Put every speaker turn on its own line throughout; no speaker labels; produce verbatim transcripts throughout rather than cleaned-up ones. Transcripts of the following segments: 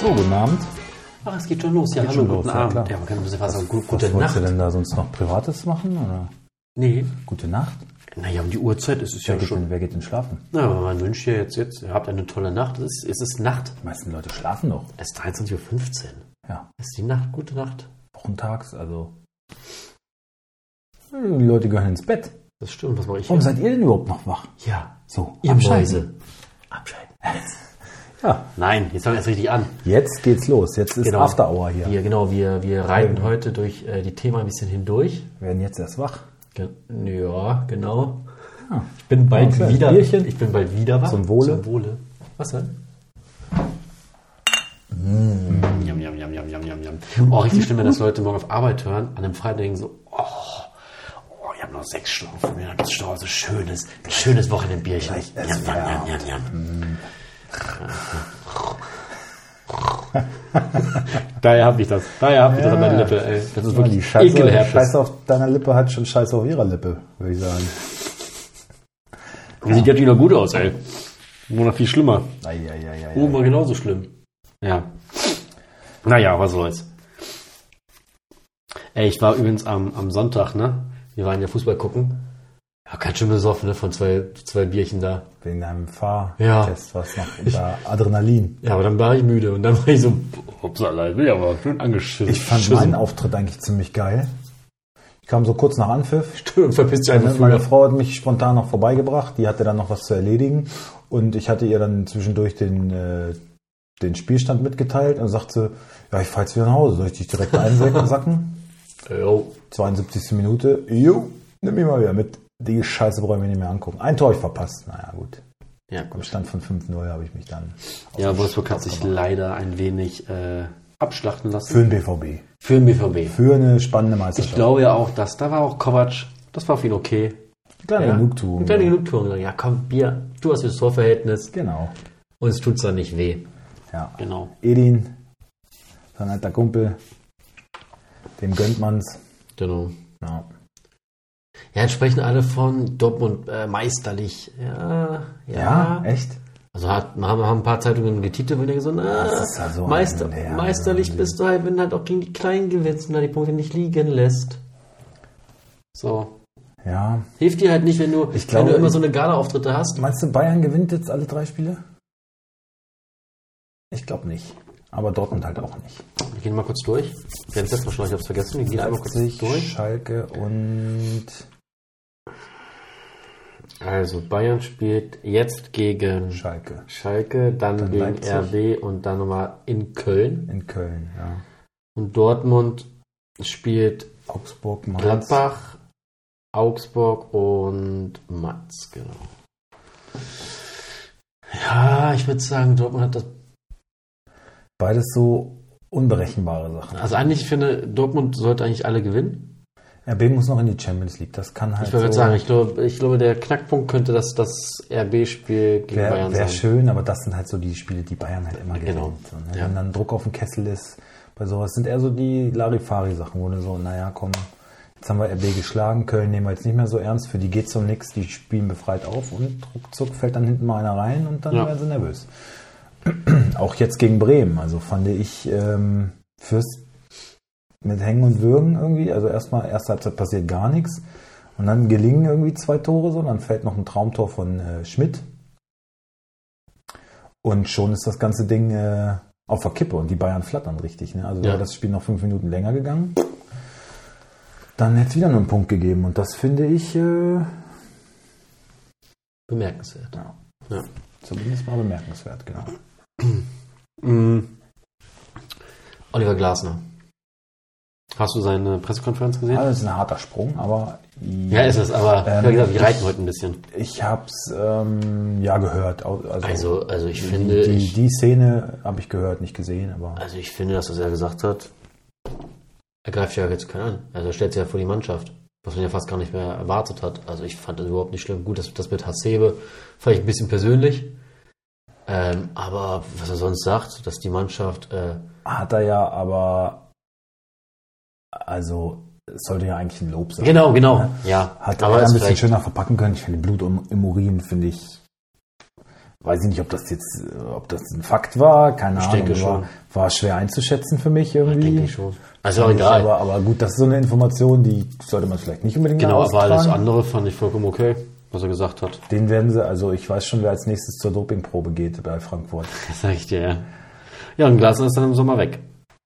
So, guten Abend.
Ach, es geht schon los. Ja,
geht
hallo,
schon
guten
los,
Abend.
Ja, klar.
Ja, man kann ein bisschen was sagen. Gute
Was
Nacht.
wolltest du denn da sonst noch Privates machen? Oder?
Nee.
Gute Nacht.
Naja, um die Uhrzeit ist es
Wer,
ja
geht
schon.
denn, wer geht denn schlafen?
Na, aber man wünscht ja jetzt, jetzt, ihr habt eine tolle Nacht. Es ist, es ist Nacht.
Die meisten Leute schlafen doch.
Es ist dreiundzwanzig Uhr fünfzehn.
Ja,
Es ist die Nacht, gute Nacht.
wochentags, also. Die Leute gehören ins Bett.
Das stimmt, was mache ich
Warum
hier?
seid ihr denn überhaupt noch wach?
Ja,
So,
ihr
abschalten.
Mäuse. Abschalten.
Ja,
Nein, jetzt fangen wir erst richtig an.
jetzt geht's los. Jetzt ist
Genau.
After Hour hier.
Wir, genau, wir, wir reiten
Ja.
heute durch äh, die Themen ein bisschen hindurch.
Wir werden jetzt erst wach.
Ge ja, genau.
Ja.
Ich bin bald
Okay.
wieder.
Bierchen?
Ich bin bald wieder wach.
Zum Wohle.
Zum Wohle. Was denn? Mm. Jam, jam, jam, jam, jam, jam, jam. Oh, richtig schlimm, wenn das Leute morgen auf Arbeit hören, an einem Freitag denken so, oh, oh, ich habe noch sechs Stunden vor mir, das ist doch so schönes, ein schönes Wochenendbierchen.
Gleich
Jam,
essen,
jam,
ja.
jam, jam, jam. Daher hab ich das. Daher hab ich das an meiner Lippe, ey. Das ist
Die
wirklich
Scheiße,
ekelhaft.
Scheiße auf deiner Lippe hat schon Scheiße auf ihrer Lippe, würde ich sagen.
Die sieht natürlich noch gut aus, ey. Nur noch viel schlimmer.
Eieieiei.
Oben war genauso schlimm. Ja. Naja, was soll's. Ey, ich war übrigens am, am Sonntag, ne? Wir waren ja Fußball gucken. Ja, ganz schön besoffen, ne? Von zwei, zwei Bierchen da.
Wegen deinem Fahrtest,
Ja.
was noch unter Adrenalin.
Ja, aber dann war ich müde und dann war ich so, upsala, ich bin ja aber schön angeschissen.
Ich fand meinen Auftritt eigentlich ziemlich geil. Ich kam so kurz nach Anpfiff.
Stimmt, verpiss dich einfach
Meine
früher.
Frau hat mich spontan noch vorbeigebracht. Die hatte dann noch was zu erledigen. Und ich hatte ihr dann zwischendurch den, äh, den Spielstand mitgeteilt. Und sagte, ja, ich fahr jetzt wieder nach Hause. Soll ich dich direkt einsacken?
Jo.
zweiundsiebzigste Minute. Jo, nimm mich mal wieder mit. Die Scheiße brauchen wir nicht mehr angucken. Ein Tor ich verpasst. Naja, gut.
Ja,
Am
gut.
Stand von fünf null habe ich mich dann...
Ja, Wolfsburg hat sich leider ein wenig äh, abschlachten lassen.
Für den B V B.
Für den B V B.
Für eine spannende Meisterschaft.
Ich glaube ja auch, dass da war auch Kovac, das war für ihn okay.
Kleine
Ja.
Genugtuung.
Eine kleine Genugtuung. Ja, komm, Bier, du hast das Torverhältnis.
Genau.
Uns tut's dann nicht weh.
Ja.
Genau.
Edin, sein alter Kumpel, dem gönnt man's.
Genau.
Ja.
Ja, jetzt sprechen alle von Dortmund äh, meisterlich. Ja, ja.
Ja, echt?
Also hat, haben, haben ein paar Zeitungen getitelt, wenn er gesagt hat,
Das
ah,
ist ja so
Meister,
ein- ja,
meisterlich
also-
bist du halt, wenn du halt auch gegen die Kleinen gewinnst und da die Punkte nicht liegen lässt. So.
Ja.
Hilft dir halt nicht, wenn du,
Ich glaube,
wenn du immer so eine Gala-Auftritte hast.
Meinst du, Bayern gewinnt jetzt alle drei Spiele? Ich glaube nicht. Aber Dortmund halt auch nicht.
Wir gehen mal kurz durch. Wir haben es letztes Mal schon, ich hab's vergessen. Wir gehen einmal kurz
Leipzig,
durch.
Schalke und
Also Bayern spielt jetzt gegen
Schalke
Schalke, dann,
Dann
gegen
Leipzig.
R B und dann nochmal in Köln.
in Köln. Ja.
Und Dortmund spielt
Augsburg, Mainz.
Gladbach, Augsburg und Mainz, genau. Ja, ich würde sagen, Dortmund hat das.
Beides so unberechenbare Sachen.
Also eigentlich, ich finde, Dortmund sollte eigentlich alle gewinnen.
R B muss noch in die Champions League. Das kann halt
Ich würde
so,
sagen, ich glaube, ich glaube, der Knackpunkt könnte das, das R B-Spiel gegen
Wäre
Bayern
wär
sein.
schön, aber das sind halt so die Spiele, die Bayern halt immer
Genau.
gewinnt. So, ne?
Ja.
Wenn dann Druck auf dem Kessel ist, bei sowas sind eher so die Larifari-Sachen, wo du so, naja, komm, jetzt haben wir R B geschlagen, Köln nehmen wir jetzt nicht mehr so ernst, für die geht's um nichts, die spielen befreit auf und ruckzuck fällt dann hinten mal einer rein und dann
Ja.
werden sie nervös. Auch jetzt gegen Bremen, also fand ich ähm, fürs mit Hängen und Würgen irgendwie, also erstmal, erste Halbzeit passiert gar nichts und dann gelingen irgendwie zwei Tore so, dann fällt noch ein Traumtor von äh, Schmidt und schon ist das ganze Ding äh, auf der Kippe und die Bayern flattern richtig, ne? Also
Ja.
wäre das Spiel noch fünf Minuten länger gegangen, dann hätte es wieder nur einen Punkt gegeben und das finde ich äh,
Bemerkenswert.
ja,
Ja.
zumindest mal bemerkenswert, genau.
Mhm. Oliver Glasner. Hast du seine Pressekonferenz gesehen?
Also das ist ein harter Sprung, aber
Ja, ist es, aber
Ähm,
wie gesagt, wir reiten heute ein bisschen.
ich habe es ähm, ja gehört. Also,
Also, also ich
die,
finde,
die,
ich,
die Szene habe ich gehört, nicht gesehen, aber
also ich finde, dass was er gesagt hat, er greift ja jetzt keinen an. Also er stellt sich ja vor die Mannschaft, was man ja fast gar nicht mehr erwartet hat. Also ich fand das überhaupt nicht schlimm. Gut, das, das mit Hasebe vielleicht ein bisschen persönlich. Ähm, aber was er sonst sagt, dass die Mannschaft äh,
hat er ja, aber also es sollte ja eigentlich ein Lob sein.
genau, genau, ja.
Hat
aber
er ein
ist
bisschen
vielleicht-
schöner verpacken können. Ich finde Blut im, im Urin, finde ich, weiß ich nicht, ob das jetzt, ob das ein Fakt war, keine
Ich
Ahnung.
denke schon.
War, war schwer einzuschätzen für mich irgendwie.
Denke ich schon. Also auch egal.
Aber, aber gut, das ist so eine Information, die sollte man vielleicht nicht unbedingt
Genau,
mal
aber alles
austragen.
andere fand ich vollkommen okay, was er gesagt hat.
Den werden sie, also ich weiß schon, wer als nächstes zur Dopingprobe geht bei Frankfurt.
Das sag ich dir, ja. Ja, und Glasner ist dann im Sommer weg.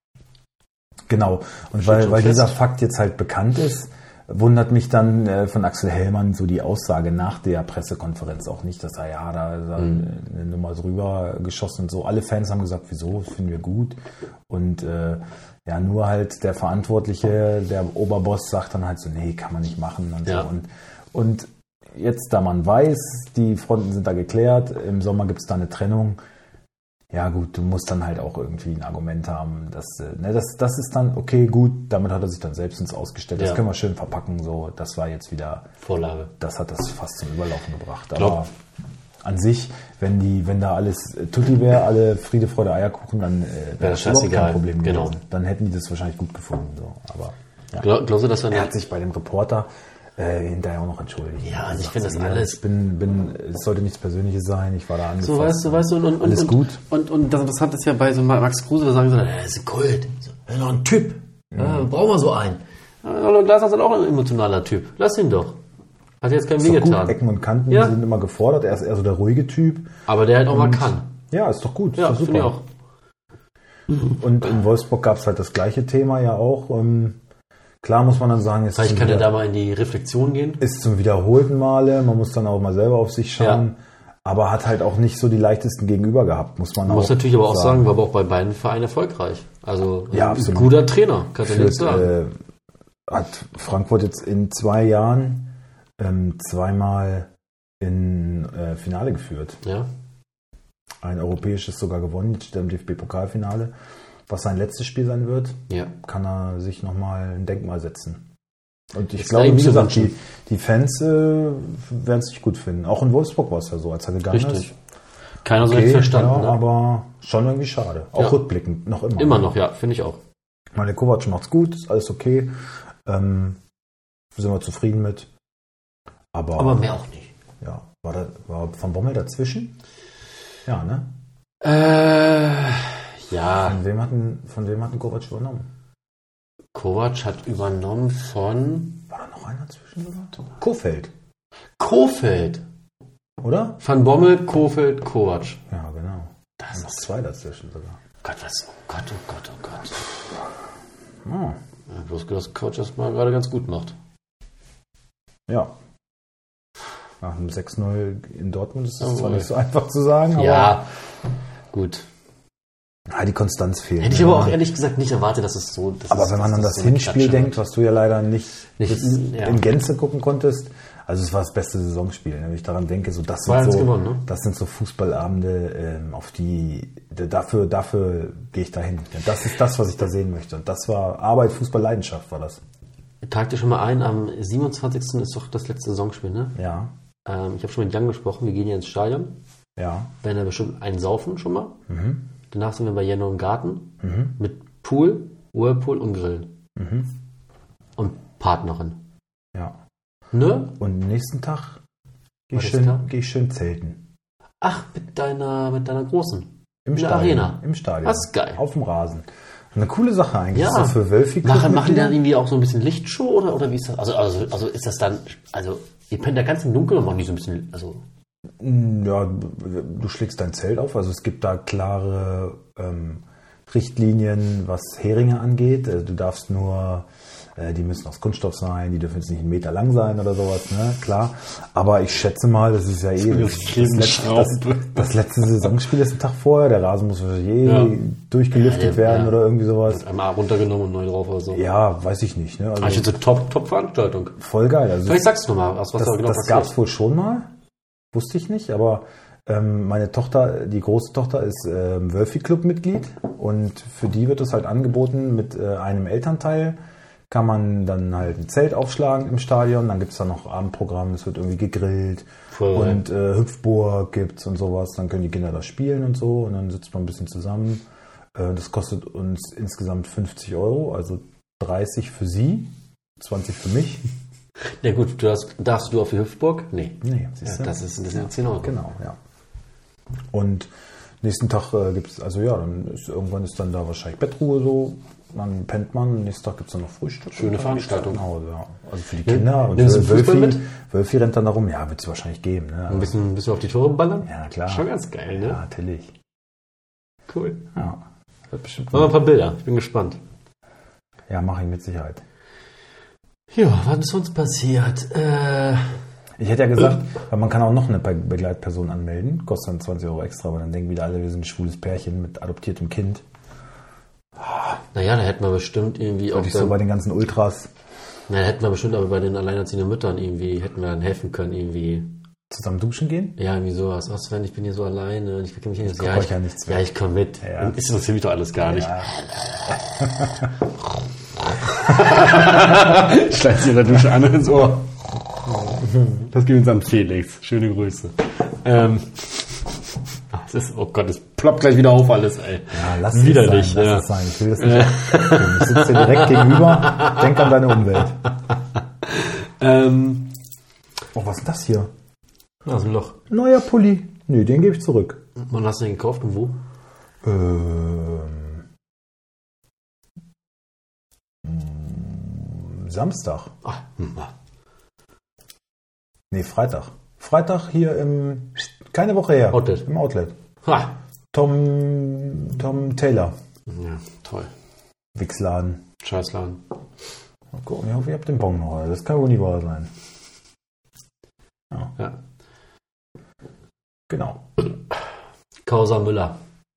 Genau. Und
Steht
weil,
schon
weil
fest.
dieser Fakt jetzt halt bekannt ist, wundert mich dann äh, von Axel Hellmann so die Aussage nach der Pressekonferenz auch nicht, dass er ja da, da
Mhm.
eine Nummer drüber geschossen und so. Alle Fans haben gesagt, wieso, finden wir gut. Und äh, ja, nur halt der Verantwortliche, der Oberboss sagt dann halt so, nee, kann man nicht machen und
Ja.
so. Und, und jetzt, da man weiß, die Fronten sind da geklärt, im Sommer gibt es da eine Trennung. Ja gut, du musst dann halt auch irgendwie ein Argument haben. Dass, äh, ne, das, das ist dann, okay, gut, damit hat er sich dann selbst ins Ausgestellt. Das
Ja.
können wir schön verpacken. So, das war jetzt wieder,
Vorlage.
das hat das fast zum Überlaufen gebracht.
Glaub-
Aber an sich, wenn die, wenn da alles äh, Tutti wäre, alle Friede, Freude, Eierkuchen, dann äh, wäre das überhaupt
scheißegal.
kein Problem
Genau.
gewesen. Dann hätten die das wahrscheinlich gut gefunden. So. Aber ja.
Glaub, glaubst du, dass er
Er hat sich bei dem Reporter äh, hinterher auch noch entschuldigt.
Ja, also ich
Sagt
finde das
so, ja,
alles-
Ich bin, bin, es sollte nichts Persönliches sein. Ich war da angefasst.
So, weißt du, weißt du, und, und,
Alles
und,
gut.
Und, und das Interessante ist ja bei so Max Kruse, da sagen sie, er ist ein Kult, so, er ist noch ein Typ, ja, brauchen wir so einen. Aber Glasner ist halt auch ein emotionaler Typ, lass ihn doch. Hat jetzt kein
Ist
Weh
doch gut,
getan.
Ecken und Kanten
Ja.
sind immer gefordert. Er ist eher so der ruhige Typ.
Aber der halt auch mal kann.
Ja, ist doch gut.
Ja,
ist doch
finde ich
super.
auch.
Und in Wolfsburg gab es halt das gleiche Thema ja auch. Ähm, klar muss man dann sagen, es
Vielleicht
ist,
kann
zum
er da
wieder-
mal in die Reflexion gehen.
ist zum wiederholten Male. Man muss dann auch mal selber auf sich schauen. Aber hat halt auch nicht so die leichtesten Gegenüber gehabt, muss man
Man muss
auch
natürlich aber auch sagen, war aber auch bei beiden Vereinen erfolgreich. Also
Ja,
ein
absolut.
guter Trainer, kannst du nichts
Führt,
sagen.
äh, hat Frankfurt jetzt in zwei Jahren ähm, zweimal in äh, Finale geführt.
Ja.
Ein europäisches sogar gewonnen, jetzt steht er im D F B-Pokalfinale. Was sein letztes Spiel sein wird,
Ja.
kann er sich nochmal ein Denkmal setzen. Und ich
Ist
glaube,
ihm
wie
zu
gesagt,
wünschen.
die, die Fans äh, werden es nicht gut finden. Auch in Wolfsburg war es ja so, als er gegangen
Richtig.
ist.
Keiner so
Okay,
recht verstanden.
ja,
ne?
aber schon irgendwie schade. Auch
Ja.
rückblickend, noch immer.
Immer noch, ja, finde ich auch.
Meine Kovac macht's gut, ist alles okay. Ähm, sind wir zufrieden mit. Aber,
Aber mehr auch nicht.
ja, war, da, war Van Bommel dazwischen? Ja, ne?
Äh, ja,
Von wem hatten, von wem hatten Kovac übernommen?
Kovac hat übernommen von
War da noch einer dazwischen sogar? Kofeld,
Kofeld.
oder?
Van Bommel, Kofeld, Kovac.
Ja, genau.
Das
Noch
ist,
zwei dazwischen sogar.
Gott, was, oh Gott, oh Gott, oh Gott.
Ah,
Ja, bloß, dass Coach das mal gerade ganz gut macht.
ja. Nach einem sechs null in Dortmund ist es
Oh,
zwar
ui.
nicht so einfach zu sagen, aber
Ja, gut.
ja, die Konstanz fehlt.
Hätte ich
ne?
aber auch ehrlich gesagt nicht erwartet, dass es so... Dass
Aber
es,
wenn man
dass
an das
so eine
Hinspiel
Klatsche
denkt,
wird.
was du ja leider nicht,
Nicht-
bis
ja.
in Gänze gucken konntest, also es war das beste Saisonspiel. Wenn ich daran denke, so das sind
Bayern's
so,
gewonnen, ne?
das sind so Fußballabende, ähm, auf die dafür dafür gehe ich dahin. Das ist das, was ich da sehen möchte. Und das war Arbeit, Fußball, Leidenschaft war das.
Trag dir schon mal ein, am siebenundzwanzigsten ist doch das letzte Saisonspiel, ne?
Ja,
Ähm, ich habe schon mit Jan gesprochen, wir gehen hier ins Stadion.
ja,
Werden da bestimmt einen saufen schon mal.
mhm.
Danach sind wir bei Jenno im Garten
Mhm.
mit Pool, Whirlpool und Grillen.
Mhm.
Und Partnerin.
Ja.
Ne?
Und nächsten Tag gehe
War
ich,
das klar?
schön- geh ich schön zelten.
Ach, mit deiner, mit deiner Großen.
Im
In der
Stadion.
Arena.
Im Stadion.
Das ist geil.
Auf dem Rasen. Eine coole Sache eigentlich.
Ja.
Ist das für Wölfi?
Machen, machen die dann irgendwie auch so ein bisschen Lichtshow oder, oder wie ist das? Also, also, also ist das dann, also ihr pennt da ganz im Dunkeln und machen die so ein bisschen, also
Ja, du schlägst dein Zelt auf. Also es gibt da klare ähm, Richtlinien, was Heringe angeht. Also du darfst nur, äh, die müssen aus Kunststoff sein, die dürfen jetzt nicht einen Meter lang sein oder sowas, ne? Klar. Aber ich schätze mal, das ist ja eh das, das, letzte, das, das letzte Saisonspiel ist ein Tag vorher. Der Rasen muss wahrscheinlich eh
Ja.
durchgelüftet
Ja,
werden
ja.
oder irgendwie sowas.
einmal runtergenommen und neu drauf oder so.
Ja, weiß ich nicht. Ne?
Aber ich
Also
finde so top, top Veranstaltung.
voll geil. Also
Vielleicht sagst du mal, was, was
das
da genau
das
passiert.
gab es wohl schon mal. Wusste ich nicht, aber ähm, meine Tochter, die große Tochter ist ähm, Wölfi-Club-Mitglied und für die wird es halt angeboten, mit äh, einem Elternteil kann man dann halt ein Zelt aufschlagen im Stadion, dann gibt es da noch Abendprogramm, es wird irgendwie gegrillt
Voll geil.
und äh, Hüpfburg gibt's und sowas, dann können die Kinder da spielen und so und dann sitzt man ein bisschen zusammen. Äh, das kostet uns insgesamt fünfzig Euro, also dreißig für sie, zwanzig für mich.
Ja gut, du hast, darfst du auf die Hüpfburg? Nee.
Nee,
Ja,
siehst du?
das ist, das sind zehn Euro.
Genau, ja. Und nächsten Tag äh, gibt es, also ja, dann ist irgendwann ist dann da wahrscheinlich Bettruhe so, dann pennt man, nächsten Tag gibt es dann noch Frühstück.
Schöne Veranstaltung.
Genau, ja. Also für die Kinder. Und
Nimmst du Fußball
Wölfi,
mit?
Wölfi rennt dann da rum, ja, wird es wahrscheinlich geben. Ne?
Ein bisschen, ein bisschen auf die Tore ballern?
Ja, klar.
Schon ganz geil, ne?
Ja, natürlich.
Cool.
Ja, wird bestimmt
Machen wir ein paar Bilder, ich bin gespannt.
Ja, mache ich mit Sicherheit.
Ja, was ist sonst passiert? Äh,
Ich hätte ja gesagt, weil man kann auch noch eine Be- Begleitperson anmelden, kostet dann zwanzig Euro extra, aber dann denken wieder alle, wir sind ein schwules Pärchen mit adoptiertem Kind.
naja, da hätten wir bestimmt irgendwie auch
Und ich so
dann,
bei den ganzen Ultras
na, da hätten wir bestimmt aber bei den alleinerziehenden Müttern irgendwie, hätten wir dann helfen können, irgendwie.
zusammen duschen gehen.
Ja, irgendwie sowas. Was, Sven, ich bin hier so alleine und ich bekenne mich hier nicht.
guck
Ja,
euch
ich,
ja nichts
ja,
mehr.
ich komme mit.
Ja.
Und ist interessiert mich doch alles gar nicht.
Ja.
Schleißt sich in der Dusche an ins Ohr. Das geht uns an Felix. Schöne Grüße. Ähm, das ist, oh Gott, es ploppt gleich wieder auf alles, ey.
Ja, lass es
Widerlich.
sein,
Ja.
lass es sein. Ich will das nicht. Ich sitze dir direkt gegenüber, denk an deine Umwelt.
Ähm,
Oh, was ist das hier?
da ist ein Loch.
Neuer Pulli. Nee, den gebe ich zurück.
Wann hast du den gekauft und wo?
Ähm, mm, Samstag.
Ah, hm, ah.
Nee, Freitag. Freitag hier im, keine Woche her.
Outlet.
Im Outlet.
Ha.
Tom, Tom Taylor.
Ja, toll.
Wichsladen.
Scheißladen.
Mal gucken, ich hoffe, ihr habt den Bon noch. Das kann wohl nicht wahr sein. Ja.
Ja.
Genau.
Causa Müller.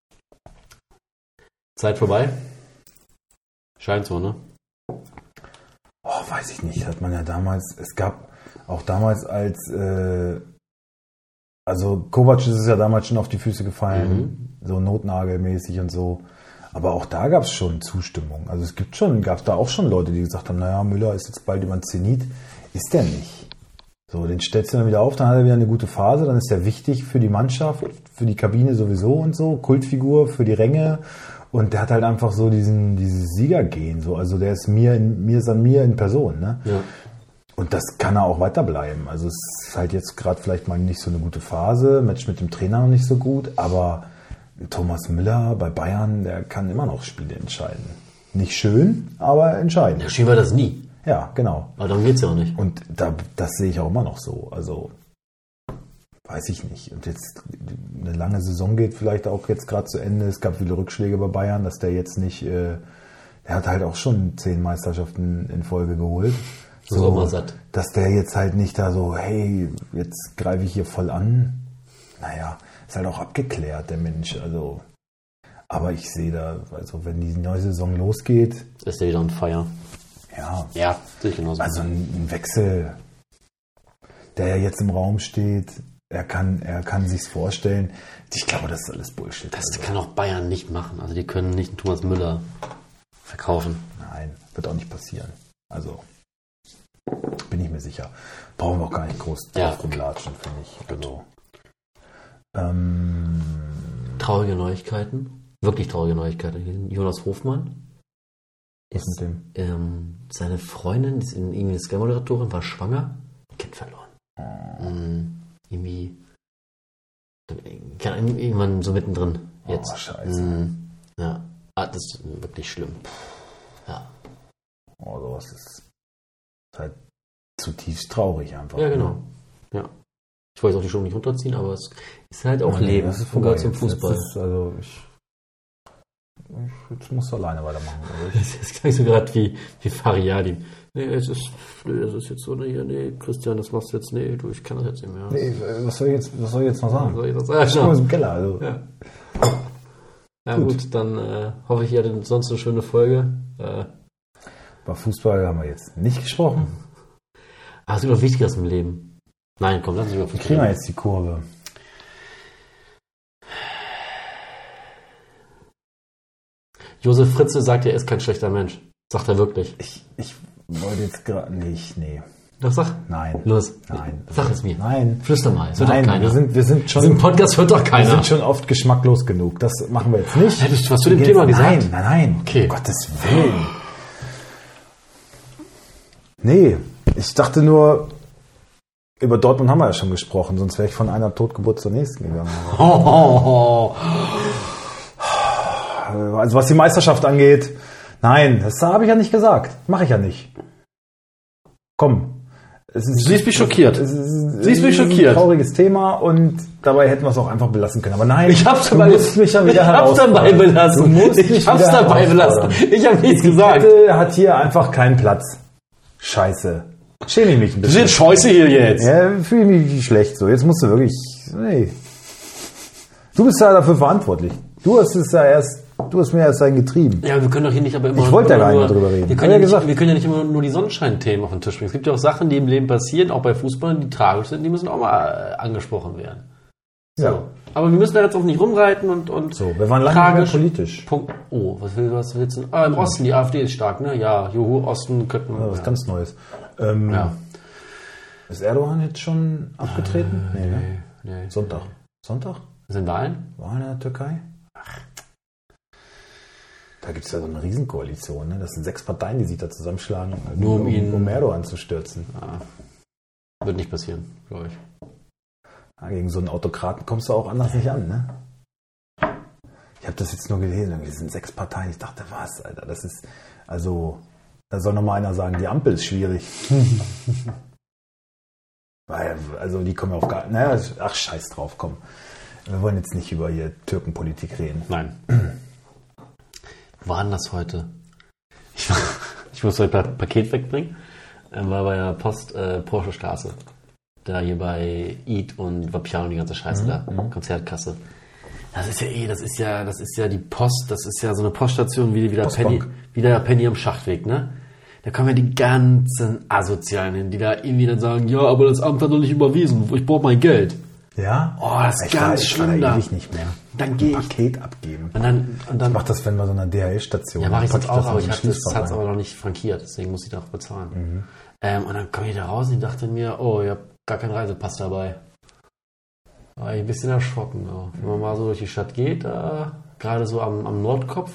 Zeit vorbei? Scheint so, ne?
Oh, weiß ich nicht. Hat man ja damals, es gab auch damals als, äh, also Kovac ist es ja damals schon auf die Füße gefallen, so notnagelmäßig und so. Aber auch da gab es schon Zustimmung. Also es gibt schon, gab es da auch schon Leute, die gesagt haben, naja, Müller ist jetzt bald über den Zenit. Ist der nicht. So, den stellst du dann wieder auf, dann hat er wieder eine gute Phase, dann ist er wichtig für die Mannschaft, für die Kabine sowieso und so, Kultfigur für die Ränge. Und der hat halt einfach so diesen, dieses Siegergehen, so. Also der ist mir, in, mir ist an mir in Person, ne?
Ja.
Und das kann er auch weiterbleiben. Also es ist halt jetzt gerade vielleicht mal nicht so eine gute Phase, Match mit dem Trainer noch nicht so gut, aber Thomas Müller bei Bayern, der kann immer noch Spiele entscheiden. Nicht schön, aber entscheidend.
Ja, schön war das nie.
Ja, genau.
Aber darum geht's ja auch nicht.
Und da, das sehe ich auch immer noch so. Also weiß ich nicht. Und jetzt eine lange Saison geht vielleicht auch jetzt gerade zu Ende. Es gab viele Rückschläge bei Bayern, dass der jetzt nicht, äh, er hat halt auch schon zehn Meisterschaften in Folge geholt.
So, so mal satt.
Dass der jetzt halt nicht da so, hey, jetzt greife ich hier voll an. Naja, ist halt auch abgeklärt, der Mensch. Also, aber ich sehe da, also wenn die neue Saison losgeht,
Ist der wieder on fire.
ja,
Ja, sehe ich genauso.
also ein Wechsel, der ja jetzt im Raum steht, er kann, er kann sich's vorstellen. Ich glaube, das ist alles Bullshit.
Das
also,
kann auch Bayern nicht machen. Also die können nicht einen Thomas Müller verkaufen.
nein, wird auch nicht passieren. Also bin ich mir sicher. Brauchen wir auch gar nicht groß
Ja,
drauf rumlatschen, finde ich. Also, ähm,
Traurige Neuigkeiten. Wirklich traurige Neuigkeiten. Jonas Hofmann.
was mit dem?
Ähm, seine Freundin, die ist in- irgendwie eine Sky-Moderatorin, war schwanger. Kind verloren. Ähm, irgendwie. Kann, irgendwann so mittendrin. Jetzt.
Oh, scheiße.
Ähm, ja. Ah, das ist wirklich schlimm. Ja.
Oh, sowas ist halt zutiefst traurig einfach.
Ja, genau. Ja. Ich wollte auch die Show nicht runterziehen, aber es ist halt auch
Nee,
Leben.
das ist
Und
vorbei.
gehört zum
Jetzt-
Fußball.
Jetzt ist, also ich, ich jetzt musst du alleine weitermachen. Also ich,
Das klingt so gerade wie, wie Fariadin. Nee, es ist, nee, das ist jetzt so, nee, nee, Christian, das machst du jetzt, nee, du, ich kann das jetzt nicht mehr.
nee, was soll ich jetzt, was soll ich jetzt noch sagen?
Soll ich das
Ich komme
sagen?
aus dem Keller. Also.
Ja. Ja, gut. gut, dann äh, hoffe ich, ihr hattet sonst eine schöne Folge. Äh,
Bei Fußball haben wir jetzt nicht gesprochen.
ah, es gibt noch Wichtigeres im Leben. Nein, komm, lass uns über
Wie
Fußball
kriegen wir
reden.
jetzt die Kurve?
Josef Fritzl sagt, er ist kein schlechter Mensch. Sagt er wirklich.
Ich, ich wollte jetzt gerade nicht, nee.
Doch, sag.
Nein.
Los.
Nein.
Sag es mir.
Nein.
Flüster mal. Es hört
Nein,
doch keiner.
wir sind, wir sind schon,
Diesen Podcast hört doch
wir
keiner.
sind schon oft geschmacklos genug. Das machen wir jetzt nicht.
Hättest du was zu dem
Jetzt-
Thema gesagt?
Nein, nein, nein.
Okay.
Um Gottes Willen. Nee, ich dachte nur, über Dortmund haben wir ja schon gesprochen, sonst wäre ich von einer Totgeburt zur nächsten gegangen.
Oh.
Also was die Meisterschaft angeht, nein, das habe ich ja nicht gesagt. Mache ich ja nicht. Komm. Es ist,
du siehst mich schockiert.
Es ist,
siehst mich
es ist
schockiert.
ein trauriges Thema und dabei hätten wir es auch einfach belassen können. Aber nein,
ich hab's
du
dabei,
musst mich ja wieder
ich hab's dabei belassen.
Du musst
ich
mich
hab's
wieder
dabei belassen. Ich habe nichts
Die
gesagt.
Kette hat hier einfach keinen Platz. Scheiße. Schäme ich mich ein
Du
bisschen.
siehst scheiße hier jetzt.
Ja, fühle mich schlecht so. Jetzt musst du wirklich. Nee. Du bist ja dafür verantwortlich. Du hast es ja erst. Du hast mir erst ein getrieben.
Ja, wir können doch hier nicht aber immer
Ich wollte ja
immer
gar nicht
nur,
mehr drüber reden.
Wir können,
Hab
ja
ja
nicht, wir können ja nicht immer nur die Sonnenschein-Themen auf den Tisch bringen. Es gibt ja auch Sachen, die im Leben passieren, auch bei Fußballern, die tragisch sind, die müssen auch mal äh, angesprochen werden. So.
Ja.
Aber wir müssen da jetzt auch nicht rumreiten und, und
So, wir waren lange nicht mehr politisch.
Punkt. Oh, was, will, was willst du? Ah, im Osten, die AfD ist stark, ne? Ja, Juhu, Osten könnten
Ja, was
ja.
ganz Neues. Ähm,
Ja.
Ist Erdogan jetzt schon abgetreten?
Äh,
nee, ne?
nee, nee.
Sonntag. Sonntag?
Sind Wahlen?
Wahlen in der Türkei? Ach. Da gibt es ja so eine Riesenkoalition. Ne? Das sind sechs Parteien, die sich da zusammenschlagen,
Nur um ihn-
um Erdogan zu stürzen.
Ja. Wird nicht passieren, glaube ich.
Ja, gegen so einen Autokraten kommst du auch anders nicht an. Ne? Ich habe das jetzt nur gelesen. Das sind sechs Parteien. Ich dachte, was, Alter? Das ist, also, da soll noch mal einer sagen, die Ampel ist schwierig. Weil, also, die kommen auf gar, naja, ach, scheiß drauf, komm. Wir wollen jetzt nicht über hier Türkenpolitik reden.
Nein. Wo war denn das heute? Ich, war, ich muss heute ein Paket wegbringen. Ähm, war bei der Post äh, Porsche Straße. Da hier bei Eat und Vapiano, die ganze Scheiße
Mhm,
da.
mhm.
Konzertkasse. Das ist ja eh, das ist ja, das ist ja die Post, das ist ja so eine Poststation wie, wie, der,
Postbank.
Penny, wie der Penny am Schachtweg, ne? Da kommen ja die ganzen Asozialen hin, die da irgendwie dann sagen, ja, aber das Amt hat noch nicht überwiesen, ich brauche mein Geld.
Ja?
Oh, das ist
ich
ganz
war, ich
schlimm
war da
da.
ewig nicht mehr.
Dann gehe
Ein
ich.
Paket abgeben.
Und dann, und dann
Ich mach das, wenn bei so einer D H L-Station.
Ja, mache ich
Pack
sonst auch,
das
aber
in
ich
den
habe das
Schließfach
hat's
rein.
aber noch nicht frankiert, deswegen muss ich da auch bezahlen.
Mhm.
Ähm, und dann komme ich da raus und ich dachte mir, oh, ich habe gar keinen Reisepass dabei. Da war ich ein bisschen erschrocken. Ja. Wenn man mal so durch die Stadt geht, äh, gerade so am, am Nordkopf.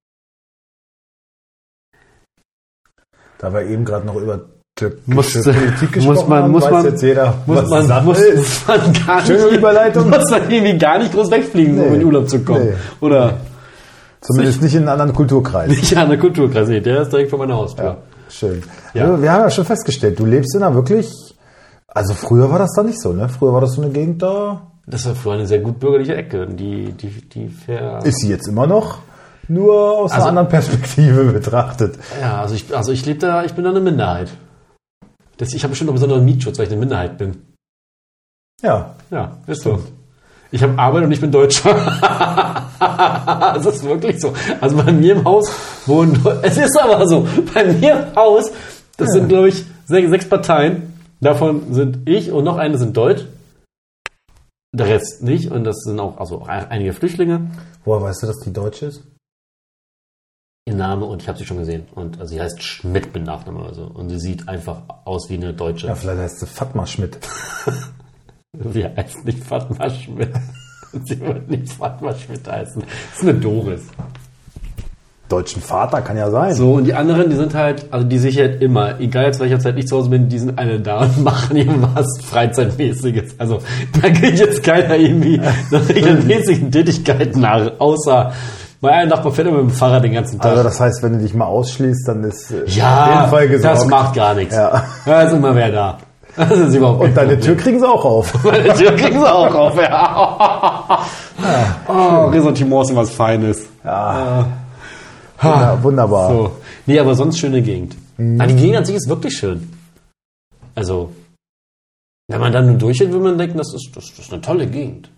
Da wir eben gerade noch über türkische
Muss-
Politik gesprochen
muss man-
haben,
muss
weiß
man-
jetzt jeder,
Muss
was
man,
Sache
muss,
ist.
muss man gar nicht,
Schöne Überleitung.
muss man irgendwie gar nicht groß wegfliegen, um
Nee.
in den Urlaub zu kommen.
Nee.
Oder
Zumindest nicht in einen anderen Kulturkreis.
nicht an der Kulturkreis. Nee, der ist direkt vor meiner Haustür.
Ja, schön.
Ja.
Also, wir haben ja schon festgestellt, du lebst in einer wirklich, also früher war das da nicht so, ne? Früher war das so eine Gegend da,
Das war früher eine sehr gut bürgerliche Ecke. Die, die, die fair.
ist sie jetzt immer noch, nur aus
Also-
einer anderen Perspektive betrachtet.
Ja, also ich, also ich lebe da, ich bin da eine Minderheit. Das, ich habe bestimmt noch einen besonderen Mietschutz, weil ich eine Minderheit bin.
Ja,
Ja, ist so. Ich habe Arbeit und ich bin Deutscher. Das ist wirklich so. Also bei mir im Haus wohnen, es ist aber so, bei mir im Haus, das
Ja.
sind glaube ich sechs, sechs Parteien, davon sind ich und noch eine sind Deutsch. Der Rest nicht und das sind auch also einige Flüchtlinge.
woher weißt du, dass die Deutsche ist?
Ihr Name und ich habe sie schon gesehen. Und also sie heißt Schmidt mit Nachname oder so. Und sie sieht einfach aus wie eine Deutsche.
Ja, vielleicht heißt sie Fatma Schmidt.
Sie heißt nicht Fatma Schmidt. Sie wird nicht Fatma Schmidt heißen. Das ist eine Doris.
Deutschen Vater kann ja sein.
So, und die anderen, die sind halt, also die sehe ich halt immer, egal jetzt welcher Zeit ich zu Hause bin, die sind alle da und machen irgendwas Freizeitmäßiges. Also da geht jetzt keiner irgendwie nach regelmäßigen Tätigkeiten nach, außer mein einer Nachbar fährt immer mit dem Fahrrad den ganzen Tag.
Also das heißt, wenn du dich mal ausschließt, dann ist äh, auf
ja,
jeden Fall gesorgt.
das macht gar nichts.
Ja.
Da ist immer wer da. Das ist überhaupt kein
Und deine
Problem.
Tür kriegen sie auch auf.
Meine Tür kriegen sie auch auf, ja. Oh, Ressentiments sind was Feines.
Ja. Wunder- Wunderbar.
So. Nee, aber sonst schöne Gegend.
Mhm.
Na, die Gegend an sich ist wirklich schön. Also, wenn man dann nur durchgeht, will man denken, das ist, das, das ist eine tolle Gegend.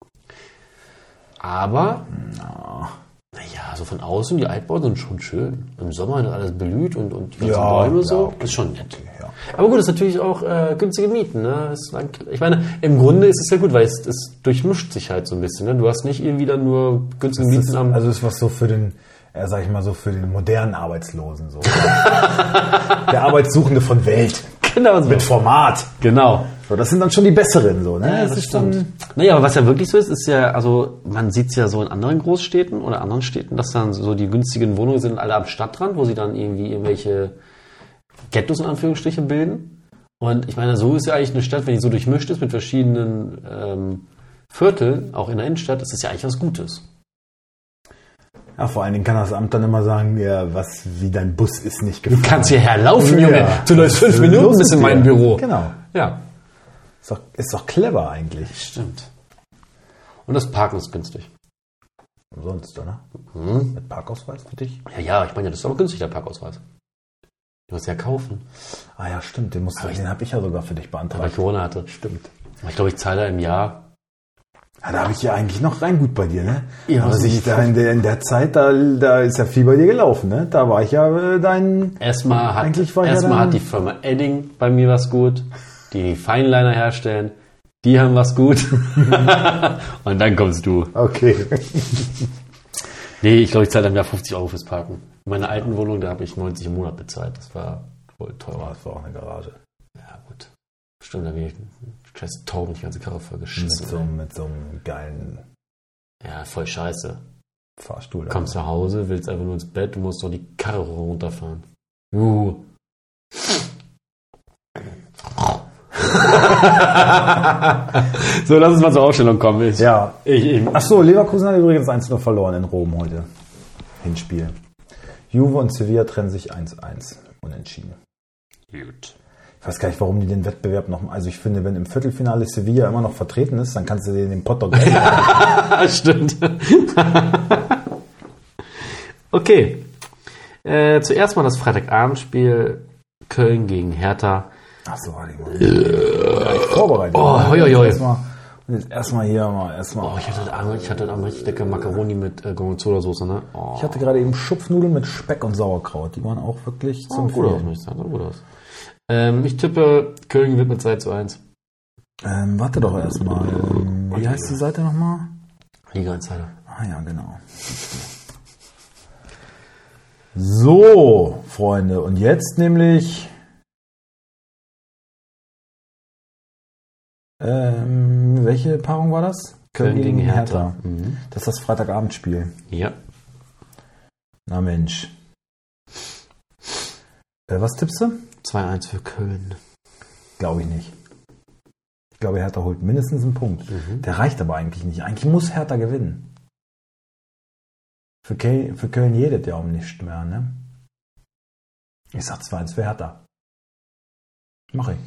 Aber, naja, so von außen, die Altbauten sind schon schön. Im Sommer ist alles blüht und, und die ganzen
Ja,
Bäume
klar,
so,
okay.
ist schon nett.
Ja.
Aber gut, ist natürlich auch äh, günstige Mieten. Ne? Ist lang, ich meine, im Grunde ist es ja gut, weil es, es durchmischt sich halt so ein bisschen. Ne? Du hast nicht irgendwie dann nur günstige
Das
Mieten
ist,
am...
also ist was so für den, äh, sag ich mal so, für den modernen Arbeitslosen so. Der Arbeitssuchende von Welt.
genau so.
Mit Format.
Genau.
So, das sind dann schon die besseren so, ne?
Ja, das ist dann, naja, aber was ja wirklich so ist, ist ja, also man sieht es ja so in anderen Großstädten oder anderen Städten, dass dann so die günstigen Wohnungen sind alle am Stadtrand, wo sie dann irgendwie irgendwelche Ghettos in Anführungsstrichen bilden. Und ich meine, so ist ja eigentlich eine Stadt, wenn die so durchmischt ist mit verschiedenen ähm, Vierteln, auch in der Innenstadt, ist das ja eigentlich was Gutes.
Ja, vor allen Dingen kann das Amt dann immer sagen, ja, was, wie dein Bus ist nicht gefahren.
Du kannst hierher laufen,
Ja.
Junge. Du läufst fünf Minuten bis in mein Büro.
Genau.
Ja.
Ist doch, ist doch clever eigentlich.
Stimmt. Und das Parken ist günstig.
Umsonst, oder?
Mhm.
Mit Parkausweis für dich?
Ja, ja, ich meine, das ist aber günstig, der Parkausweis. Du musst ja kaufen.
Ah ja, stimmt, den, musst du,
Aber ich-
den habe ich ja sogar für dich
Weil ich
beantragt.
Corona hatte.
Stimmt.
Ich glaube, ich zahle da im Jahr.
Ja, da habe ich ja eigentlich noch rein gut bei dir, ne?
Ja,
Aber
was
sich
ich-
da in der, in der Zeit, da, da ist ja viel bei dir gelaufen, ne? Da war ich ja äh, dein...
Erstmal hat,
Eigentlich war ich ja
erstmal
dann-
hat die Firma Edding bei mir was gut, die die Fineliner herstellen. Die haben was gut. Und dann kommst du.
Okay.
Nee, ich glaube, ich zahle dann Jahr fünfzig Euro fürs Parken. In meiner alten Wohnung, da habe ich neunzig im Monat bezahlt. Das war voll teurer.
Das war auch eine Garage.
Ja, gut. Stimmt, da habe ich scheiß Tauben die ganze Karre voll
Mit
geschissen.
so, mit so einem geilen
Ja, voll scheiße.
Fahrstuhl.
Kommst nach Hause, willst einfach nur ins Bett, du musst doch die Karre runterfahren. Uh. So, lass uns mal zur Aufstellung kommen. Ich,
Ja.
ich, ich,
Achso, Leverkusen hat übrigens eins null verloren in Rom heute. Hinspiel. Juve und Sevilla trennen sich eins eins. Unentschieden.
Gut.
Ich weiß gar nicht, warum die den Wettbewerb noch... Also ich finde, wenn im Viertelfinale Sevilla immer noch vertreten ist, dann kannst du dir den Pott doch geben.
Stimmt. Okay. Äh, zuerst mal das Freitagabendspiel Köln gegen Hertha.
Achso, warte mal. Ja, ich vorbereitet.
Oh, hoi, hoi, hoi.
Erstmal, jetzt erstmal hier mal. Erstmal.
Oh, ich hatte Abend, ich hatte Abend richtig lecker Macaroni mit äh, Gorgonzola-Soße, ne? Oh,
Ich hatte gerade eben Schupfnudeln mit Speck und Sauerkraut. Die waren auch wirklich
oh,
zum
gut aus,
Empfehlen.
muss ich sagen. Sah gut aus. Ähm, ich tippe, Köln gewinnt mit zwei zu eins.
Ähm, warte doch erstmal. Ähm, wie heißt die Seite nochmal?
Liga Insider.
Ah ja, genau. So, Freunde. Und jetzt nämlich... Ähm, welche Paarung war das?
Köln gegen Hertha. Mhm.
Das ist das Freitagabendspiel.
Ja.
Na Mensch. Äh, was tippst du?
zwei eins für Köln.
Glaube ich nicht. Ich glaube, Hertha holt mindestens einen Punkt.
Mhm.
Der reicht aber eigentlich nicht. Eigentlich muss Hertha gewinnen. Für Köln, für Köln jedet ja um nichts mehr, ne? Ich sag zwei eins für Hertha. Mach ich.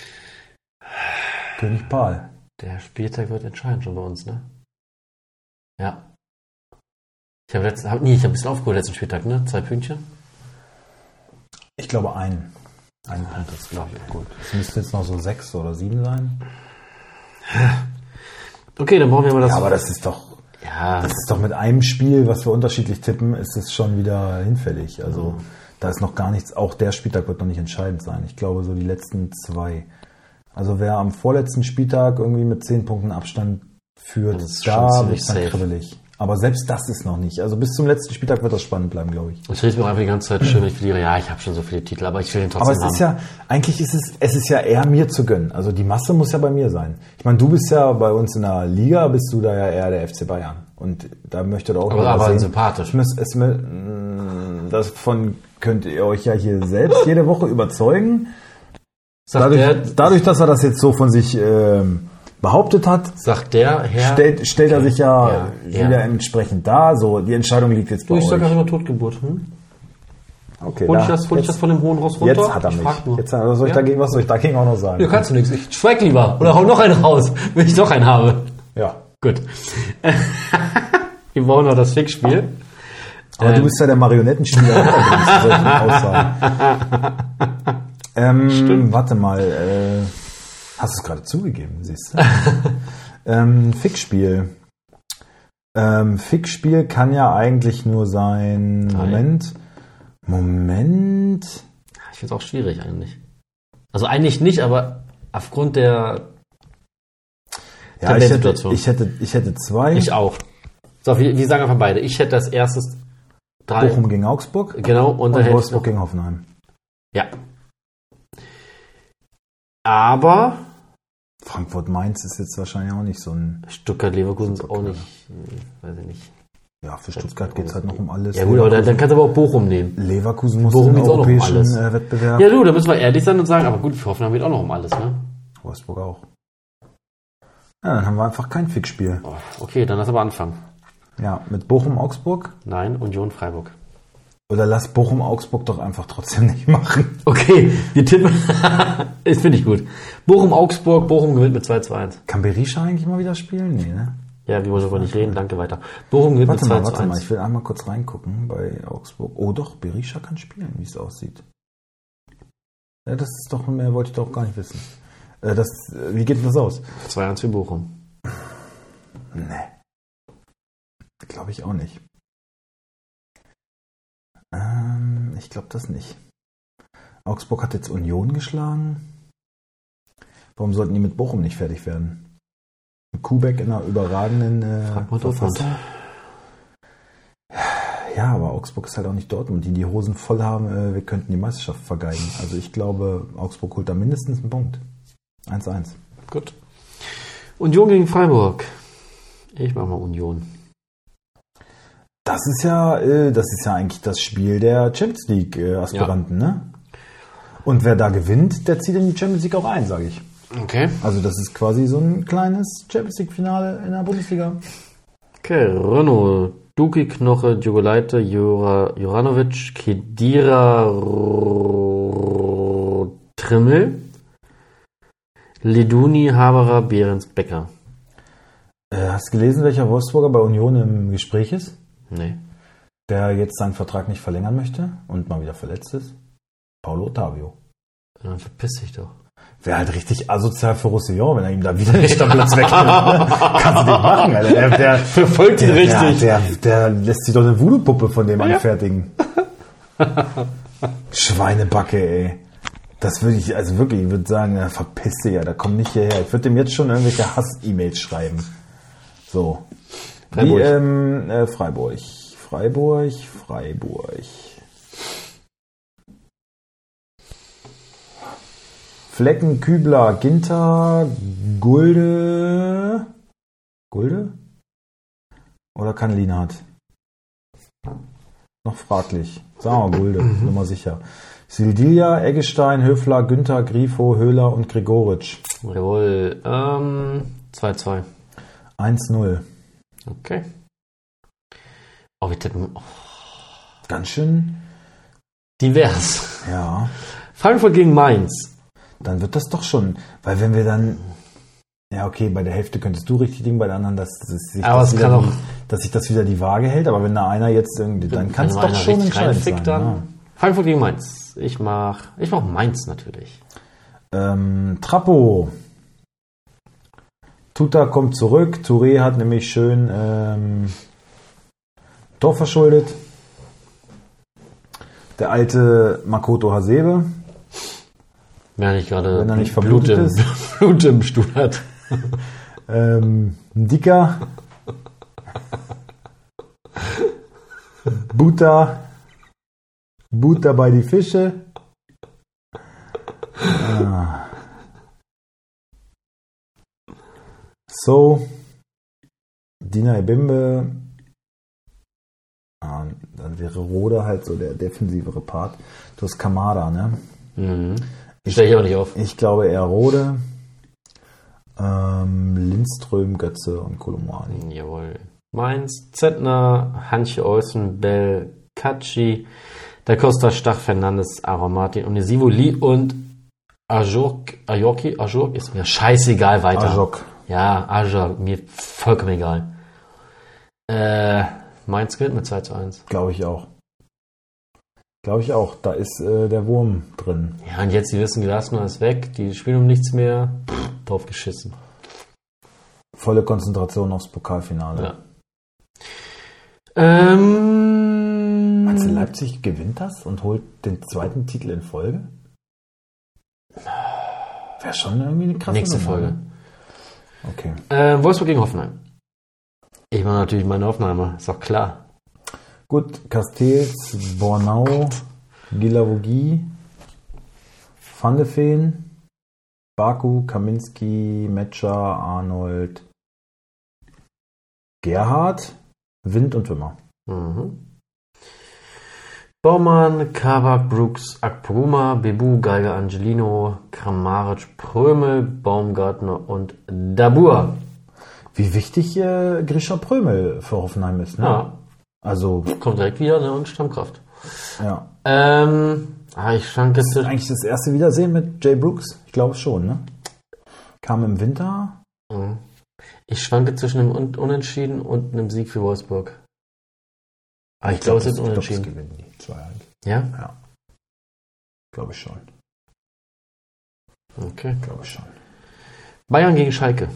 König Paul.
Der Spieltag wird entscheidend schon bei uns, ne? Ja. Ich habe letzten, hab, nee, ich habe ein bisschen aufgeholt letzten Spieltag, ne? Zwei Pünktchen.
Ich glaube ein. Ein Punkt.
Das glaube ich auch gut.
Es müsste jetzt noch so sechs oder sieben sein.
Okay, dann brauchen wir mal das.
Ja, aber das ist doch,
ja,
das ist doch mit einem Spiel, was wir unterschiedlich tippen, ist es schon wieder hinfällig. Also
Mhm.
da ist noch gar nichts. Auch der Spieltag wird noch nicht entscheidend sein. Ich glaube, so die letzten zwei. Also wer am vorletzten Spieltag irgendwie mit zehn Punkten Abstand führt,
Das ist schon
da
ziemlich
wird es dann
safe.
kribbelig. Aber selbst das ist noch nicht. Also bis zum letzten Spieltag wird das spannend bleiben, glaube ich.
ich rede mir auch einfach die ganze Zeit schön, wenn ich verliere. Ja, ich habe schon so viele Titel, aber ich will den
Aber
trotzdem
es
haben.
ist ja, eigentlich ist es, es ist ja eher mir zu gönnen. Also die Masse muss ja bei mir sein. Ich meine, du bist ja bei uns in der Liga, bist du da ja eher der F C Bayern. Und da möchtet ihr auch
Aber-
mal
aber
sehen.
sympathisch.
Ich muss, es, mh, davon könnt ihr euch ja hier selbst jede Woche überzeugen.
sagt,
Dadurch,
der,
dadurch, dass er das jetzt so von sich ähm, behauptet hat,
sagt der Herr.
stellt, stellt er sich ja,
Ja, ja.
wieder entsprechend dar. So, die Entscheidung liegt jetzt bei
Du, ich sag
euch.
einfach nur Totgeburt. Hm?
Okay,
Hol ich
da-
das, hol ich
jetzt,
das von dem hohen Ross runter?
jetzt hat er
Ich
mich.
frag nur.
Jetzt, was, soll ich
Ja?
dagegen, was soll ich dagegen auch noch sagen?
Ja, kannst du nichts. Ich schweig lieber. Oder hau noch einen raus, wenn ich doch einen habe.
Ja.
Gut. Wir brauchen noch das Fixspiel.
Aber
Ähm.
du bist ja der Marionettenspieler hinter solchen Aussagen. Ähm, warte mal, äh, hast du es gerade zugegeben, siehst du? ähm, Fixspiel. Ähm, Fixspiel kann ja eigentlich nur sein.
Drei.
Moment. Moment.
Ich finde es auch schwierig eigentlich. Also eigentlich nicht, aber aufgrund der
Ja, ich hätte,
Tabellensituation.
ich hätte, ich hätte zwei.
Ich auch. So, wir, wir sagen einfach beide. Ich hätte das erstes drei.
Bochum gegen Augsburg
Genau, und,
und
dann hätte ich
Wolfsburg
noch,
gegen Hoffenheim.
ja. Aber
Frankfurt-Mainz ist jetzt wahrscheinlich auch nicht so ein...
Stuttgart Leverkusen ist auch
Super
nicht, hm, weiß ich nicht.
Ja, für Stuttgart geht es halt noch um alles.
Ja gut, aber dann, dann kannst du aber auch Bochum nehmen.
Leverkusen muss
Bochum
im
geht's auch noch um
europäischen
alles.
äh, Wettbewerb.
Ja du, da müssen wir ehrlich sein und sagen, aber gut, für Hoffenheim geht auch noch um alles, ne?
Wolfsburg auch. Ja, dann haben wir einfach kein Fixspiel.
Oh, okay, dann lass aber anfangen.
Ja, mit Bochum-Augsburg.
Nein, Union Freiburg.
Oder lass Bochum-Augsburg doch einfach trotzdem nicht machen.
Okay, wir tippen. Das finde ich gut. Bochum-Augsburg, Bochum gewinnt mit zwei zu eins.
Kann Berisha eigentlich mal wieder spielen? Nee, ne?
Ja, wir wollen darüber nicht reden, danke, weiter. Bochum gewinnt
Warte
mit zwei
mal,
zu
warte mal,
eins.
ich will einmal kurz reingucken bei Augsburg. Oh doch, Berisha kann spielen, wie es aussieht. Ja, das ist doch mehr, wollte ich doch gar nicht wissen. Äh, das, äh, wie geht denn das aus?
zwei zu eins für Bochum.
Nee. Glaube ich auch nicht. Ähm, ich glaube das nicht. Augsburg hat jetzt Union geschlagen. Warum sollten die mit Bochum nicht fertig werden? Kubek in einer überragenden äh, Verfassung. Ja, aber Augsburg ist halt auch nicht Dortmund, die die Hosen voll haben, äh, wir könnten die Meisterschaft vergeigen. Also ich glaube, Augsburg holt da mindestens einen Punkt. eins zu eins.
Gut. Union gegen Freiburg. Ich mach mal Union.
Das ist ja, äh, das ist ja eigentlich das Spiel der Champions League äh, Aspiranten, ja. Ne? Und wer da gewinnt, der zieht in die Champions League auch ein, sage ich.
Okay.
Also das ist quasi so ein kleines Champions League Finale in der Bundesliga.
Okay, Renault, Duki, Knoche, Djurgolaite, Jura, Juranovic, Kedira, R- Trimmel, Leduni, Haberer, Behrens, Becker.
Äh, hast du gelesen, welcher Wolfsburger bei Union im Gespräch ist?
Nee.
Der jetzt seinen Vertrag nicht verlängern möchte und mal wieder verletzt ist? Paulo Ottavio.
Dann verpiss dich doch.
Wäre halt richtig asozial für Roussillon, wenn er ihm da wieder den Stammplatz wegnimmt. Kannst du nicht machen, Alter. Der, der
verfolgt ihn richtig.
Der, der, der lässt sich doch eine Voodoo-Puppe von dem ja. anfertigen. Schweinebacke, ey. Das würde ich, also wirklich, ich würde sagen, na, verpiss dich, ja, da komm nicht hierher. Ich würde dem jetzt schon irgendwelche Hass-E-Mails schreiben. So.
Freiburg.
Wie, ähm, äh, Freiburg. Freiburg, Freiburg. Flecken, Kübler, Ginter, Gulde. Gulde? Oder Kanlinat? Noch fraglich. Sagen wir Gulde, nur mal sicher. Sildilia, Eggestein, Höfler, Günther, Grifo, Höhler und Gregoritsch.
Jawohl. Ähm, zwei zu zwei.
eins null.
Okay. Oh, wir tippen. Oh.
Ganz schön
divers.
Ja.
Frankfurt gegen Mainz.
Dann wird das doch schon, weil wenn wir dann, ja okay, bei der Hälfte könntest du richtig liegen, bei der anderen, dass, dass, sich,
aber
das
es
wieder
kann
die,
auch,
dass sich das wieder die Waage hält, aber wenn da einer jetzt irgendwie, dann kann es doch schon entscheidend sein.
Dann.
Ja.
Frankfurt gegen Mainz. Ich mach, ich mach Mainz natürlich.
Ähm, Trappo. Tuta kommt zurück. Touré hat nämlich schön ähm, Tor verschuldet. Der alte Makoto Hasebe.
Wenn er nicht gerade
Wenn er nicht
Blut,
verblutet
im,
ist.
Blut im Stuhl hat.
ähm, ein Dicker. Buta. Buta bei die Fische. Ah. So. Dina Ebimbe. Ah, dann wäre Rode halt so der defensivere Part. Du hast Kamada, ne?
Mhm. Ich stelle ich aber nicht auf.
Ich glaube eher Rode. Ähm, Lindström, Götze und Kolomani.
Jawohl. Mainz, Zettner, Hanche Olsen, Bell, Katschi, Da Costa, Stach, Fernandes, Aaron Martin, Onisivo, Lee und Ajok, Ajoki, Ajok ist mir scheißegal weiter.
Ajok.
Ja, Ajok, mir vollkommen egal. Äh, Mainz gewinnt mit zwei zu eins.
Glaube ich auch. Glaube ich auch. Da ist äh, der Wurm drin.
Ja, und jetzt, die wissen, Glasner ist weg, die spielen um nichts mehr. Pff, drauf geschissen.
Volle Konzentration aufs Pokalfinale.
Ja. Ähm,
Meinst du, Leipzig gewinnt das und holt den zweiten Titel in Folge? Wäre schon irgendwie eine krasse
nächste
Nummer,
Folge.
ne? Okay.
Äh, Wolfsburg gegen Hoffenheim. Ich mache natürlich meine Hoffenheimer, ist doch klar.
Gut, Castells, Bornau, Gilavogi, Van de Ven, Baku, Kaminski, Metscher, Arnold, Gerhard, Wind und Wimmer.
Mhm. Baumann, Kabak, Brooks, Akpoguma, Bebu, Geiger, Angelino, Kramaric, Prömel, Baumgartner und Dabur.
Wie wichtig äh, Grisha Prömel für Hoffenheim ist, ne?
Ja.
Also,
Kommt direkt wieder, ne? Und Stammkraft.
ja.
Ähm, ah, ich schwanke
Das ist eigentlich das erste Wiedersehen mit Jay Brooks? Ich glaube schon, ne? Kam im Winter.
Ich schwanke zwischen einem Un- Unentschieden und einem Sieg für Wolfsburg. Ah, ich, ich glaube, es ist Unentschieden.
Ich glaub, das gewinnen die zwei halt.
Ja?
Ja. Glaube ich schon.
Okay.
Glaube ich schon.
Bayern gegen Schalke.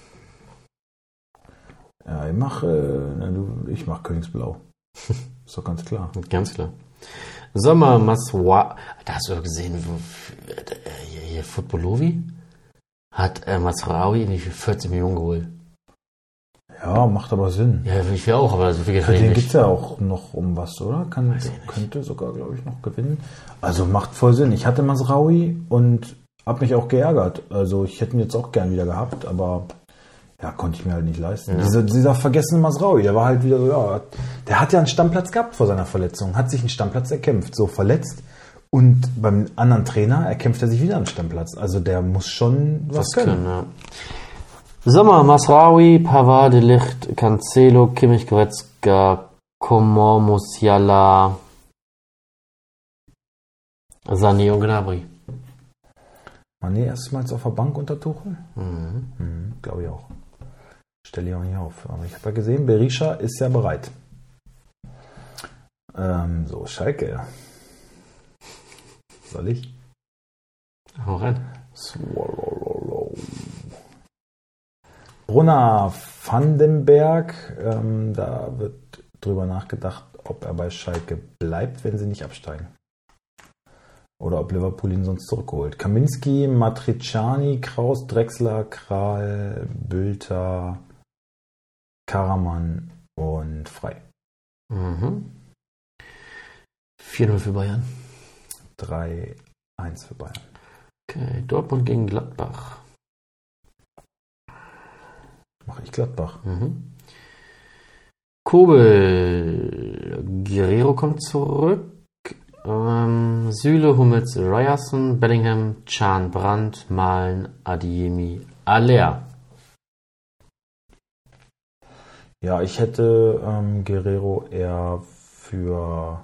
Ja, ich mache äh, na, du, ich mach Königsblau. Ist doch ganz klar.
Ganz klar. Sommer, Maswa. Da hast du doch gesehen, wo, hier, hier Footballovi hat äh, Masraoui nicht für vierzehn Millionen geholt.
Ja, macht aber Sinn.
Ja, ich will auch, aber so viel
Für
Geld
den
nicht.
gibt es ja auch noch um was, oder? Kann, könnte sogar, glaube ich, noch gewinnen. Also macht voll Sinn. Ich hatte Masraoui und habe mich auch geärgert. Also ich hätte ihn jetzt auch gern wieder gehabt, aber ja, konnte ich mir halt nicht leisten.
Ja.
Dieser, dieser vergessene Masraoui, der war halt wieder so, ja, der hat ja einen Stammplatz gehabt vor seiner Verletzung, hat sich einen Stammplatz erkämpft, so verletzt. Und beim anderen Trainer erkämpft er sich wieder einen Stammplatz. Also der muss schon was,
Was
können.
können, ja. Sommer, Masraoui, Pavard, De Ligt, Cancelo, Kimmich, Goretzka, Coman, Musiala, Sané und Gnabry.
Mané erstmals auf der Bank unter Tuchel?
Mhm.
Mhm, glaube ich auch. Stelle ich auch nicht auf. Aber ich habe ja gesehen, Berisha ist ja bereit. Ähm, so, Schalke. Soll ich?
Hau rein.
Swallow. Brunner Vandenberg. Ähm, da wird drüber nachgedacht, ob er bei Schalke bleibt, wenn sie nicht absteigen. Oder ob Liverpool ihn sonst zurückholt. Kaminski, Matriciani, Kraus, Drexler, Kral, Bülter, Karaman und Frei.
Mhm. vier null für Bayern.
drei eins für Bayern.
Okay, Dortmund gegen Gladbach.
Mache ich Gladbach.
Mhm. Kobel, Guerrero kommt zurück. Ähm, Süle, Hummels, Ryerson, Bellingham, Can, Brandt, Malen, Adeyemi, Aller.
Ja, ich hätte ähm, Guerrero eher für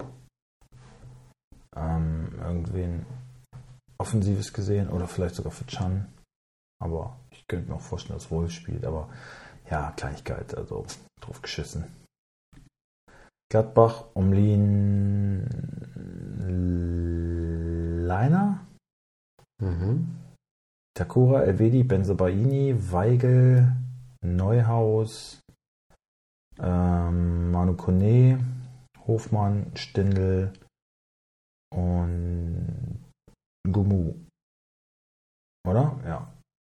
ähm, irgendwen Offensives gesehen oder vielleicht sogar für Can. Aber ich könnte mir auch vorstellen, dass Wolf spielt. Aber ja, Kleinigkeit, also drauf geschissen. Gladbach, Omlin, Leiner,
Mhm.
Takura, Elvedi, Benzebaini, Weigel, Neuhaus, ähm, Manu Kone, Hofmann, Stindl und Gumu. Oder? Ja.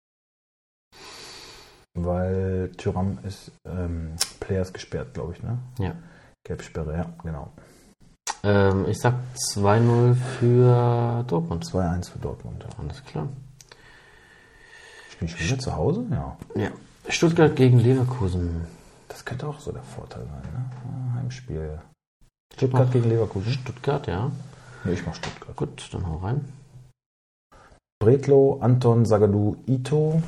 Weil Thuram ist ähm, Players gesperrt, glaube ich, ne?
Ja.
Gelbsperre, ja, genau.
Ähm, ich sag zwei null für Dortmund.
zwei eins für Dortmund.
Alles klar.
Spielen schon wieder zu Hause? Ja.
Ja. Stuttgart gegen Leverkusen.
Das könnte auch so der Vorteil sein, ne? Ah, Heimspiel. Stuttgart
mach-
gegen Leverkusen?
Stuttgart, ja.
Ne, ich mach Stuttgart.
Gut, dann hau rein.
Bredlow, Anton, Zagadou, Ito.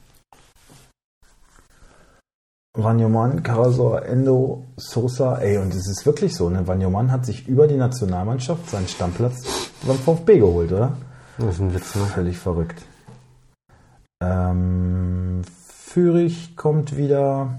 Vanyoman, Karasor, Endo, Sosa. Ey, und es ist wirklich so, ne? Vanyoman hat sich über die Nationalmannschaft seinen Stammplatz beim VfB geholt, oder?
Das ist ein Witz, ne?
Völlig verrückt. Ähm, Fürich kommt wieder.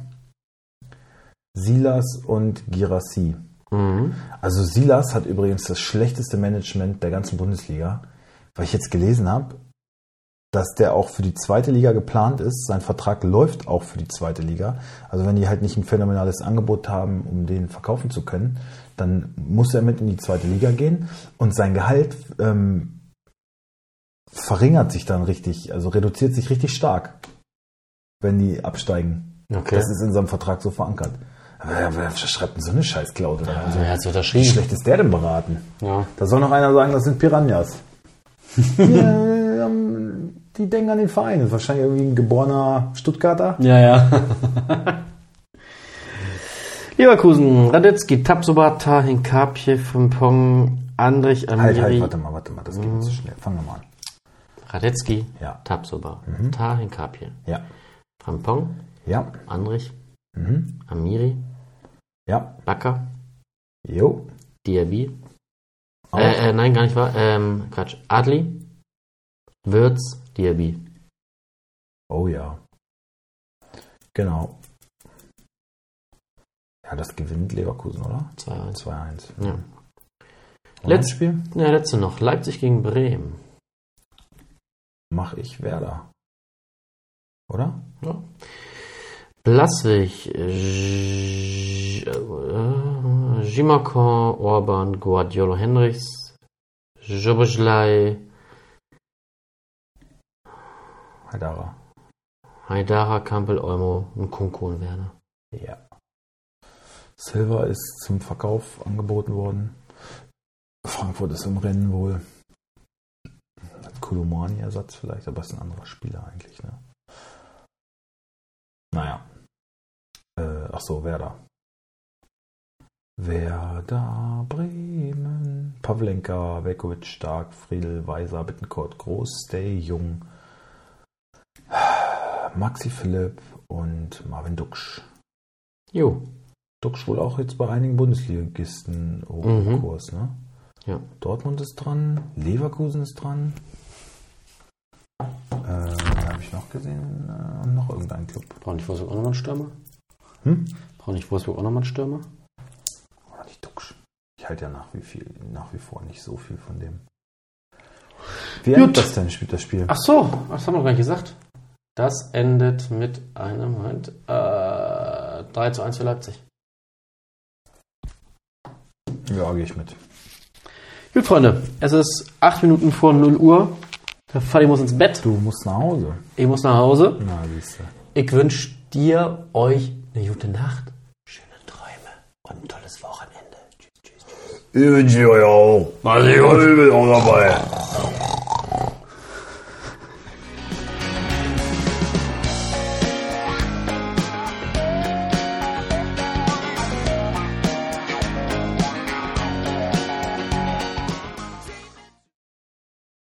Silas und Girassi.
Mhm.
Also Silas hat übrigens das schlechteste Management der ganzen Bundesliga, weil ich jetzt gelesen habe, dass der auch für die zweite Liga geplant ist. Sein Vertrag läuft auch für die zweite Liga. Also wenn die halt nicht ein phänomenales Angebot haben, um den verkaufen zu können, dann muss er mit in die zweite Liga gehen und sein Gehalt ähm, verringert sich dann richtig, also reduziert sich richtig stark, wenn die absteigen.
Okay.
Das ist in seinem Vertrag so verankert. Aber wer, wer schreibt denn so eine Scheißklaute da? Also,
Wer hat's
wie
unterschrieben?
schlecht ist der denn beraten?
Ja.
Da soll noch einer sagen, das sind Piranhas. Ja, ähm, die denken an den Verein. Das ist wahrscheinlich irgendwie ein geborener Stuttgarter.
Ja, ja. Leverkusen, Radetzky, Tabsoba, Hinkapje, Frimpong, Andrich, Amiri.
Halt, halt, warte mal, warte mal, das geht mhm. zu schnell. Fangen wir mal an.
Radetzky,
ja.
Tabsoba,
mhm.
Hinkapje.
Ja.
Frimpong,
ja.
Andrich,
mhm.
Amiri,
ja.
Bakker,
jo.
Diaby, äh, äh, nein, gar nicht wahr, ähm, Quatsch, Adli, Würz, Diaby.
Oh ja. Genau. Ja, das gewinnt Leverkusen, oder?
zwei eins.
zwei eins.
Ja.
Letztes Spiel?
Ja, letzte noch. Leipzig gegen Bremen.
Mach ich Werder. Oder?
Ja. Blaswig, Gimakon, Orban, Guardiola, Henrichs, Joboslai,
Haidara.
Haidara, Kampel, Olmo und Kunku und Werner.
Ja. Silva ist zum Verkauf angeboten worden. Frankfurt ist im Rennen wohl. Als Kolomani-Ersatz vielleicht, aber ist ein anderer Spieler eigentlich. Ne? Naja. Äh, ach so, Werder. Werder Bremen. Pavlenka, Velkovic, Stark, Friedl, Weiser, Bittencourt, Groß, Stay, Jung, Maxi Philipp und Marvin Duksch.
Jo.
Duksch wohl auch jetzt bei einigen Bundesligisten hoch im
Mhm.
Kurs, ne?
Ja.
Dortmund ist dran, Leverkusen ist dran. Äh, habe ich noch gesehen? Äh, und noch irgendein Club.
Braucht nicht Wolfsburg auch nochmal einen Stürmer?
Hm?
Braucht nicht Wolfsburg auch nochmal einen Stürmer?
Oder nicht Duksch. Ich halte ja nach wie, viel, nach wie vor nicht so viel von dem. Wie
Gut.
endet das denn, spielt das Spiel?
Ach so, das haben wir noch gar nicht gesagt. Das endet mit einem, Moment, äh, drei zu eins für Leipzig.
Ja, gehe ich mit.
Gut, Freunde, es ist acht Minuten vor null Uhr. Der Fadi muss ins Bett.
Du musst nach Hause.
Ich muss nach Hause.
Na, siehst du.
Ich wünsche dir, euch eine gute Nacht, schöne Träume und ein tolles Wochenende. Tschüss, tschüss, tschüss.
Ich wünsche euch auch. Mach's gut. Ich bin auch dabei.